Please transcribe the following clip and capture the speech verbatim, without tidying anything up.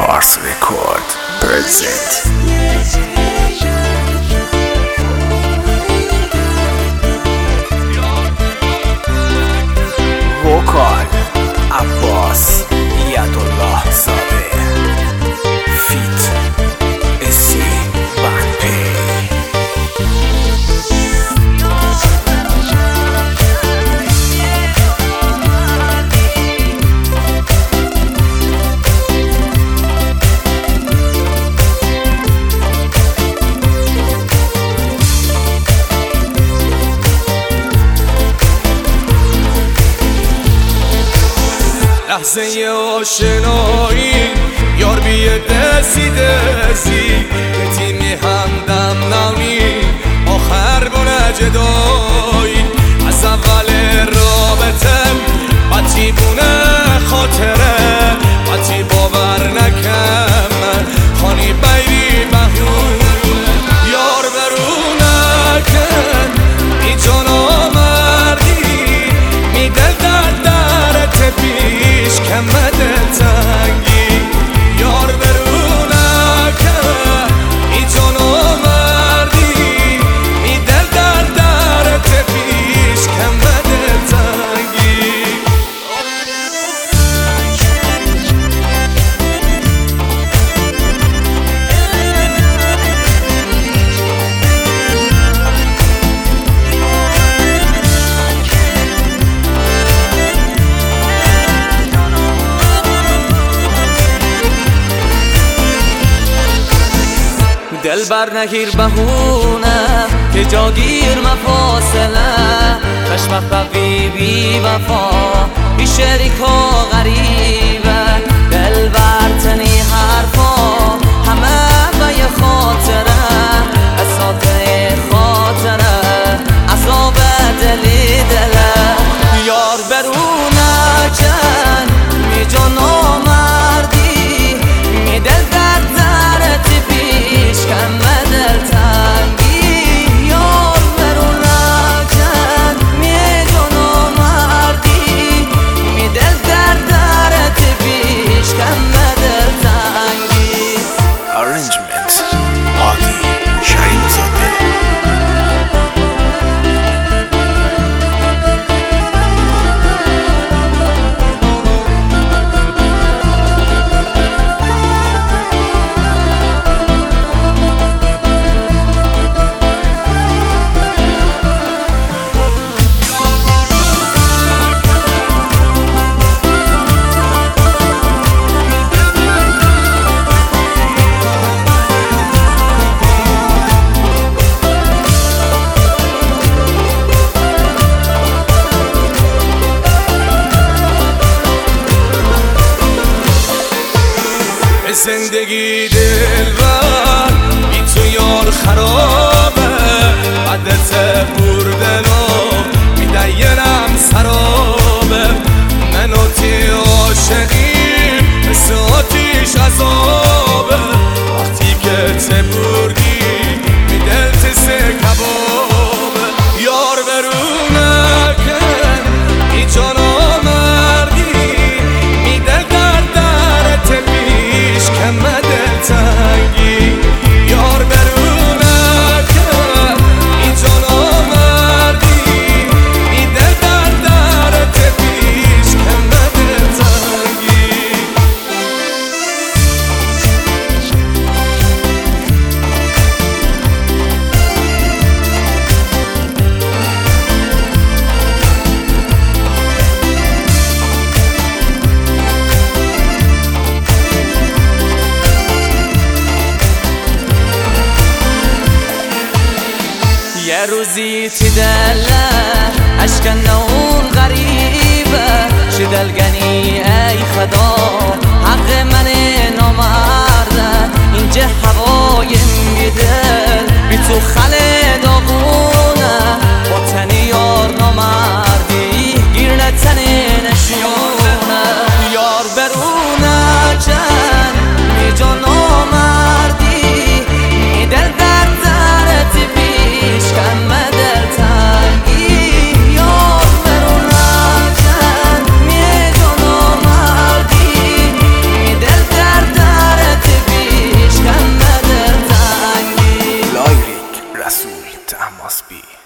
Pars Record present Vocal Abbas Iyadullah Zade Feat Essi Banpey لحظه آشنایی یار بیه دستی دستی به تیمی همدم نمی آخر بونه جدایی از اول رابطم بطی بونه خاطره بطی باور نکم خانی بیری بهون یار برو نکن ای جان آمردی می دل در درت پیش کمه دل تنگی یار برو نکن ای جان آمردی می دل در درت پیش کمه دل تنگی دل بر نگیر بهونه که جاگیر مفاصله خشمت بقی بی وفا بی شریک و غریبه دل بر تنی حرفا همه به یه خاطره اساطه خاطره عذاب دلی دله یار برونه کن می جان آمردی می دل در درت پیش کمه دل تنگی یار برو نکن می جان آمردی می دل در درت پیش کمه دل تنگی Arrangement Adi Şahinzade زندگی دلبر بی تو یار خرابه عدت بردن و میدینم سرابه من و تی عاشقی مثل آتیش عذابه وقتی که ته بردی می دل تسه کبابه یار برو نکن ای جان آمردی می دل در درت پیش کمه دل تنگی یار برو نکن ای جان آمردی می دل در درت پیش کمه دل تنگی یه روزی تی دله اشکن اون غریبه چه دلگنی ای خدا حق من نامرده اینجا هوایم بی دل بی تو خله داغونه با تنی یار نامردی گیر نتنی نشونه یار برونه کن می جان آمردی می دل در درت پیش کمه دل تنگی یار برو نکن می جان آمردی تحماس بی